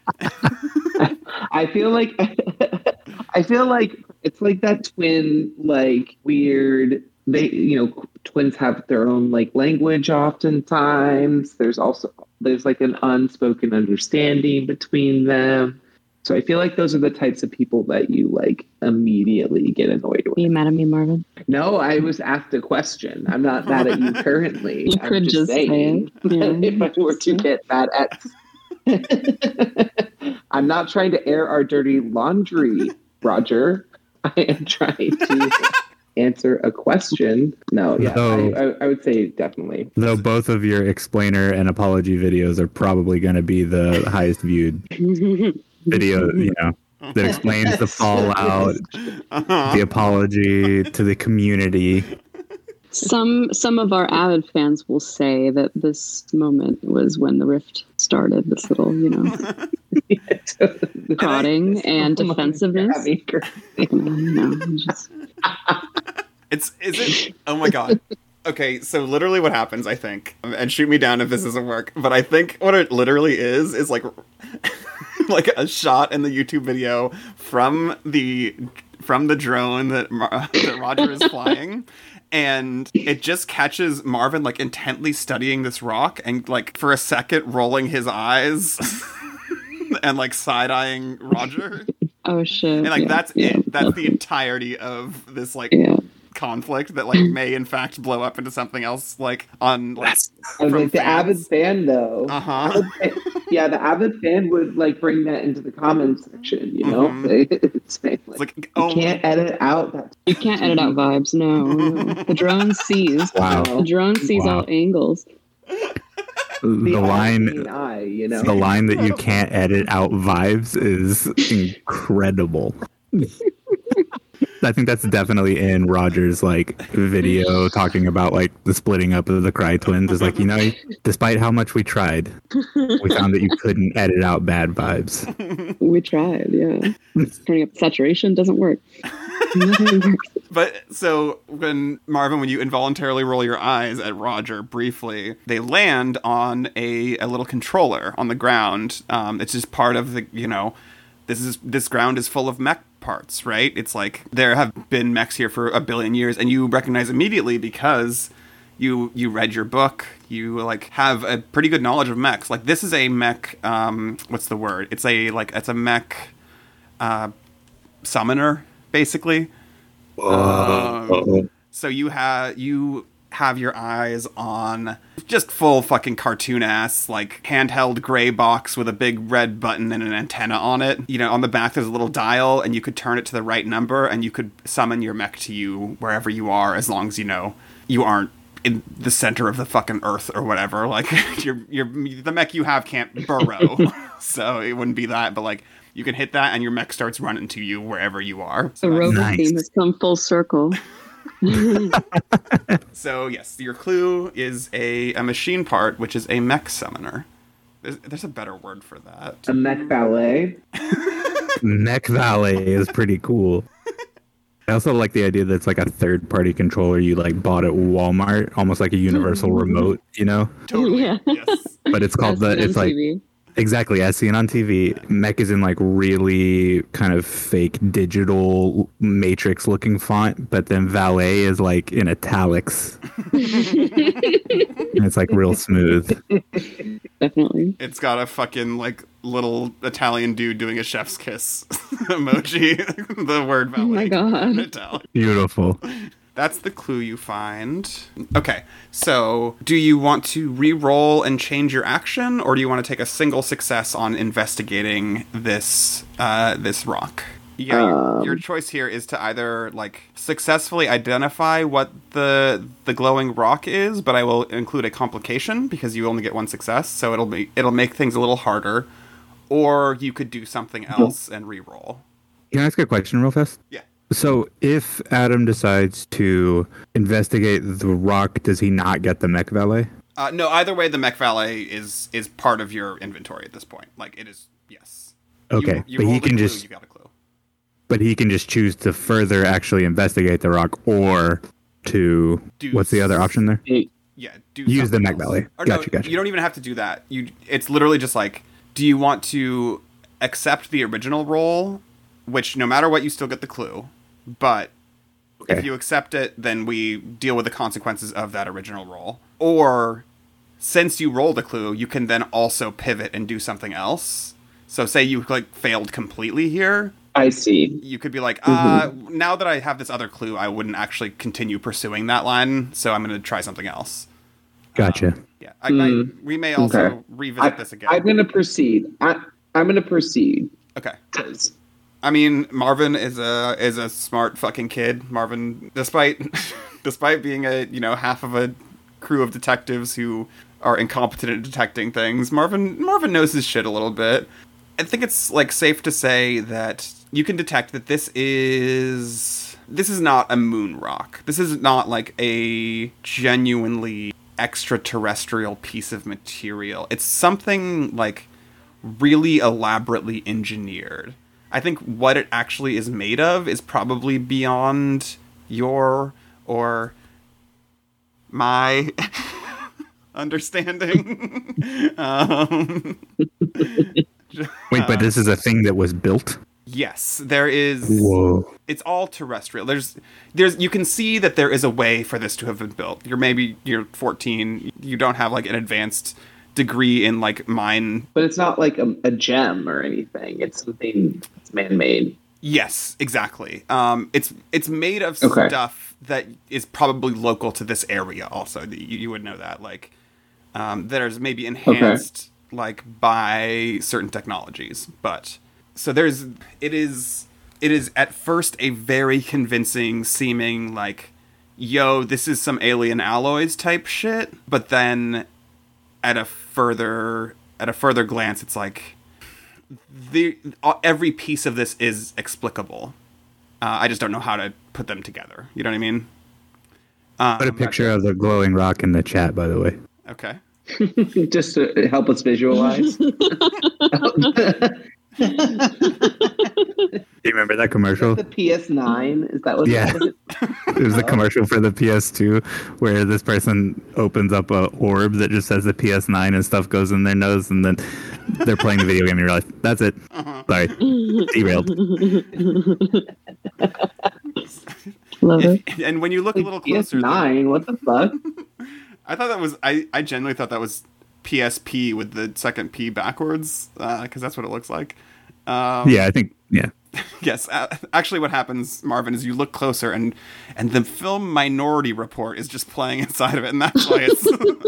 I feel like I feel like it's like that twin, like weird. They, you know, twins have their own like language. Oftentimes, there's also there's like an unspoken understanding between them. So I feel like those are the types of people that you like immediately get annoyed with. Are you mad at me, Marvin? No, I was asked a question. I'm not mad at you currently. You I'm could just just say saying it. Yeah. if I were to get mad at. I'm not trying to air our dirty laundry, Roger. I am trying to answer a question. No, yeah, No. I, I, I would say definitely. Though both of your explainer and apology videos are probably going to be the highest viewed video, you know, that explains the fallout, Uh-huh. the apology to the community. Some some of our avid fans will say that this moment was when the rift started. This little, you know, prodding and defensiveness. Having cur- You know, just It's is it? Oh my god. Okay, so literally what happens, I think, and shoot me down if this doesn't work, but I think what it literally is is like like a shot in the YouTube video from the from the drone that Mar- that Roger is flying. And it just catches Marvin like intently studying this rock and like for a second rolling his eyes and like side-eyeing Roger. oh shit. And like yeah, that's yeah, it. That's the okay. entirety of this like Yeah. conflict that like may in fact blow up into something else like on like And from like the avid fans. fan though. Uh-huh. Yeah, the avid fan would like bring that into the comments section, you know? Mhm. It's like, It's like you oh can't edit out that. You can't edit out vibes. No, no. The drone sees. Wow. The drone sees Wow. all angles. The line, all-seeing eye, you know? the line that you can't edit out vibes is incredible. I think that's definitely in Roger's like video talking about like the splitting up of the Cry twins. Is like, you know, despite how much we tried, we found that you couldn't edit out bad vibes. We tried, yeah. Turning up saturation doesn't work. Nothing works. But so when Marvin, when you involuntarily roll your eyes at Roger briefly, they land on a, a little controller on the ground. Um, it's just part of the, you know, this is this ground is full of mech parts, right? It's like there have been mechs here for a billion years, and you recognize immediately because you you read your book. You like have a pretty good knowledge of mechs. Like this is a mech. Um, what's the word? It's a like it's a mech uh, summoner, basically. Um, so you have you have your eyes on just full fucking cartoon ass like handheld gray box with a big red button and an antenna on it. You know, on the back there's a little dial, and you could turn it to the right number, and you could summon your mech to you wherever you are, as long as you know you aren't in the center of the fucking earth or whatever. Like your your the mech you have can't burrow, so it wouldn't be that. But like you can hit that, and your mech starts running to you wherever you are. So The that's- robot Nice. theme has come full circle. So yes, your clue is a, a machine part, which is a mech summoner. There's, there's a better word for that. A mech ballet. Mech Valet is pretty cool. I also like the idea that it's like a third party controller you like bought at Walmart, almost like a universal remote, you know? Totally. Yeah. Yes. But it's called the That's it's like M T V. Exactly, as seen on T V, Mech is in like really kind of fake digital matrix looking font, but then Valet is like in italics. And it's like real smooth. Definitely. It's got a fucking like little Italian dude doing a chef's kiss emoji. The word Valet. Oh my God. In italic. Beautiful. That's the clue you find. Okay, so do you want to re-roll and change your action, or do you want to take a single success on investigating this uh, this rock? Yeah, your, Um. your choice here is to either like successfully identify what the the glowing rock is, but I will include a complication because you only get one success, so it'll be it'll make things a little harder. Or you could do something else and re-roll. Can I ask a question real fast? Yeah. So if Adam decides to investigate the rock, does he not get the Mech Valet? Uh, no, either way, the Mech Valet is is part of your inventory at this point. Like, it is, yes. Okay, You, you but he rolled a can clue, just- You got a clue. But he can just choose to further actually investigate the rock, or to Do what's the other option there? Yeah, do Use the something Mech else. Valet. Or Gotcha, no, gotcha. You don't even have to do that. You, It's literally just like, do you want to accept the original roll, which no matter what, you still get the clue, but Okay. if you accept it, then we deal with the consequences of that original roll. Or, since you rolled a clue, you can then also pivot and do something else. So say you like failed completely here, I see. you could be like, uh, now that I have this other clue, I wouldn't actually continue pursuing that line, so I'm going to try something else. Gotcha. Yeah, I, I, we may also Okay. revisit I, this again. I'm going to proceed. I, I'm going to proceed. Okay. 'Cause I mean, Marvin is a is a smart fucking kid. Marvin, despite despite being a you know half of a crew of detectives who are incompetent at detecting things, Marvin Marvin knows his shit a little bit. I think it's like safe to say that you can detect that this is this is not a moon rock. This is not like a genuinely extraterrestrial piece of material. It's something like really elaborately engineered. I think what it actually is made of is probably beyond your or my understanding. um, Wait, but this is a thing that was built? yes, there is. Whoa. It's all terrestrial. There's, there's. You can see that there is a way for this to have been built. You're maybe you're fourteen. You don't have like an advanced degree in like mine. But it's not like a, a gem or anything. It's something that's man-made. Yes, exactly. Um, it's it's made of Okay. stuff that is probably local to this area. Also, you, you would know that. Like, um, that is maybe enhanced like by certain technologies. But so there's it is it is at first a very convincing seeming like, yo, this is some alien alloys type shit. But then at a further at a further glance, it's like the every piece of this is explicable. Uh, I just don't know how to put them together. You know what I mean? Um, Put a picture of the glowing rock in the chat, by the way. Okay. Just to help us visualize. Do you remember that commercial? The P S nine? Is that what Yeah. that is? It was a commercial for the P S two where this person opens up a orb that just says the P S nine and stuff goes in their nose, and then they're playing the video game and you realize, that's it. Sorry. Derailed. Love it. And when you look a little P S closer, nine? What the fuck? I thought that was I, I genuinely thought that was P S P with the second P backwards, because that's what it looks like. Um, Yeah, I think, yeah. Yes, uh, actually, what happens, Marvin, is you look closer, and and the film Minority Report is just playing inside of it, and that's why it's.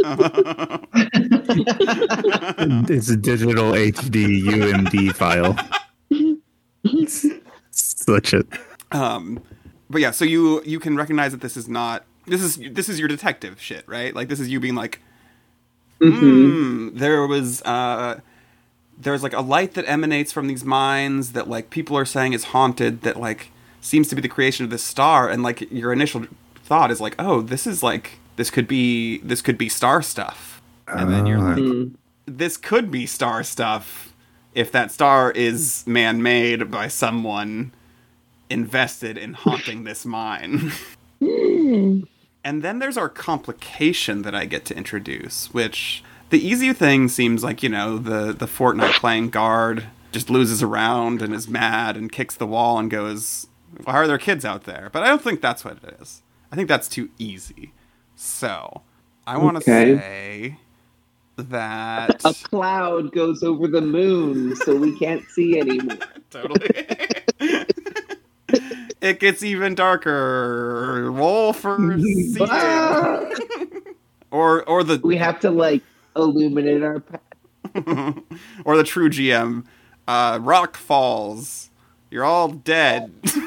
It's a digital H D U M D file. It's such a... um, but yeah, so you you can recognize that this is not this is this is your detective shit, right? Like this is you being like, hmm, there was uh, there's like a light that emanates from these mines that like people are saying is haunted, that like seems to be the creation of this star, and like your initial thought is like, oh, this is like this could be this could be star stuff, and then you're Ah. like, this could be star stuff if that star is man-made by someone invested in haunting this mine. And then there's our complication that I get to introduce, which the easy thing seems like, you know, the, the Fortnite playing guard just loses a round and is mad and kicks the wall and goes, why are there kids out there? But I don't think that's what it is. I think that's too easy. So, I want to Okay. say that... A cloud goes over the moon, so we can't see anymore. Totally. It gets even darker. Roll for seeing. or or the We have to, like, illuminate our path. or the true G M. Uh, rock falls. You're all dead.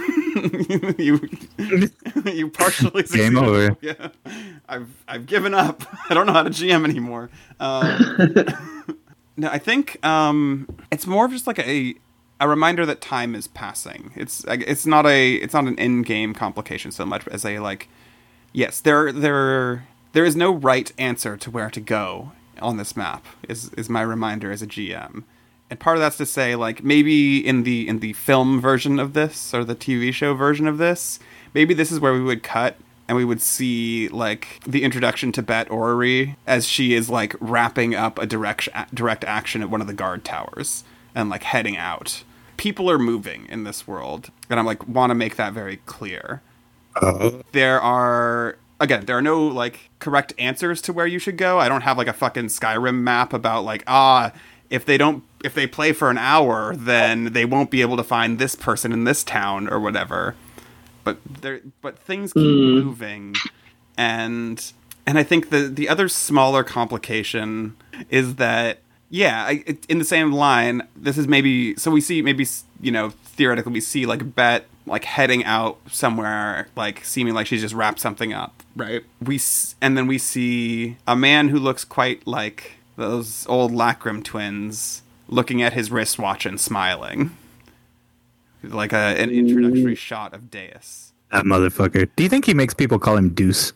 you you partially succeeded. Game over. Yeah, I've I've given up. I don't know how to G M anymore. Um, no, I think um, it's more of just like a a reminder that time is passing. It's it's not a it's not an in-game complication so much as a like, yes, there there there is no right answer to where to go on this map. Is is my reminder as a G M. And part of that's to say, like, maybe in the in the film version of this, or the T V show version of this, maybe this is where we would cut, and we would see, like, the introduction to Bet Orrery as she is, like, wrapping up a direct, direct action at one of the guard towers, and, like, heading out. People are moving in this world, and I'm, like, want to make that very clear. Uh, There are... Again, there are no, like, correct answers to where you should go. I don't have, like, a fucking Skyrim map about, like, ah... if they don't, if they play for an hour, then they won't be able to find this person in this town or whatever. But there, but things keep Mm. moving, and and I think the the other smaller complication is that yeah, I, it, in the same line, this is maybe so we see maybe you know theoretically we see like Bet like heading out somewhere, like seeming like she's just wrapped something up, right? We s- and then we see a man who looks quite like those old Lacrim twins looking at his wristwatch and smiling. Like a, an introductory shot of Deus. that motherfucker. Do you think he makes people call him Deuce?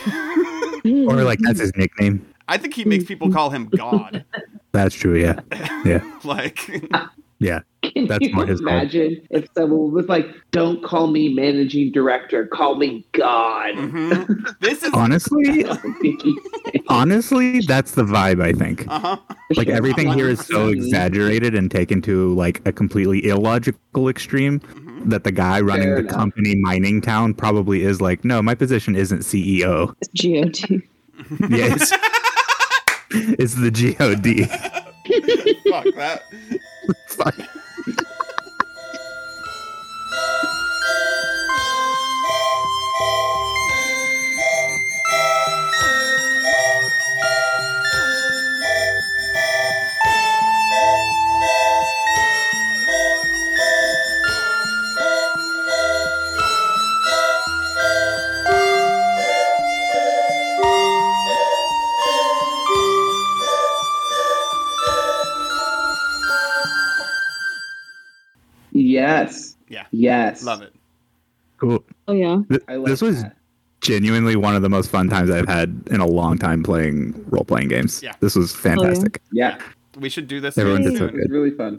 Or like that's his nickname? I think he makes people call him God. That's true, yeah. Yeah. Like, Yeah. Can That's you more his fault. imagine if someone was like, don't call me managing director, call me God. mhm. This is Honestly, That would be insane. honestly, that's the vibe, I think. uh-huh. Like everything here is so one hundred percent. exaggerated and taken to like a completely illogical extreme Mhm. that the guy running Fair the enough. company mining town probably is like, no, my position isn't C E O. It's G O T. Yes. It's the G O D. Fuck that. Fuck. Yes. Yeah. Yes. Love it. Cool. Oh yeah. Th- I like this was that. genuinely one of the most fun times I've had in a long time playing role playing games. Yeah. This was fantastic. Yeah. We should do this Everyone again did so soon. It was really fun.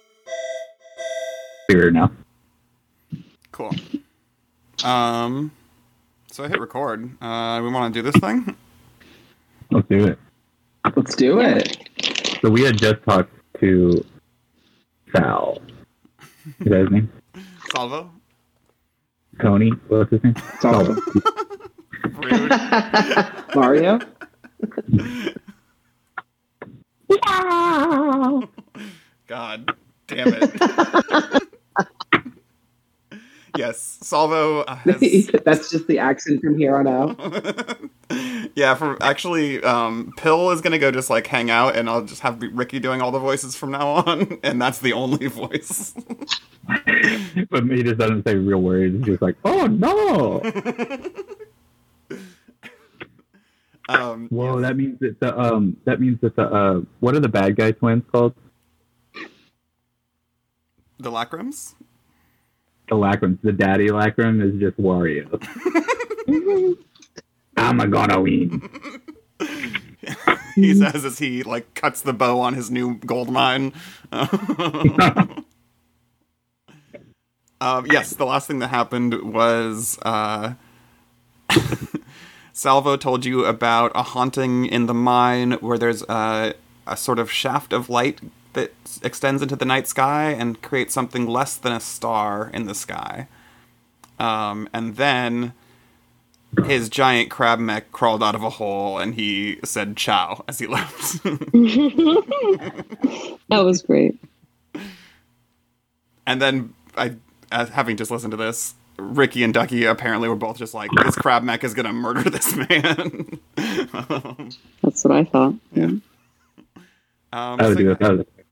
Clear now. Cool. Um, so I hit record. Uh, we want to do this thing? Let's do it. Let's do it. So we had just talked to Sal. Is that his name? Salvo? Tony? What's his name? Salvo. Rude. Mario? God damn it. Yes, Salvo has... That's just the accent from here on out. Yeah, for actually, um, Pill is gonna go just like hang out, and I'll just have Ricky doing all the voices from now on, and that's the only voice. But he just doesn't say real words. He's just like, oh no! um, Whoa, that means that the um that means that the uh what are the bad guy twins called? the Lacrims? The Lacrims. The daddy Lacrim is just Wario. I'm a gonna win. He says as he like cuts the bow on his new gold mine. Um, yes, the last thing that happened was uh, Salvo told you about a haunting in the mine where there's a, a sort of shaft of light that extends into the night sky and creates something less than a star in the sky. Um, and then his giant crab mech crawled out of a hole and he said ciao as he left. That was great. And then, I, uh, having just listened to this, Ricky and Ducky apparently were both just like, this crab mech is going to murder this man. That's what I thought. Yeah. Um, I would so, do it. That was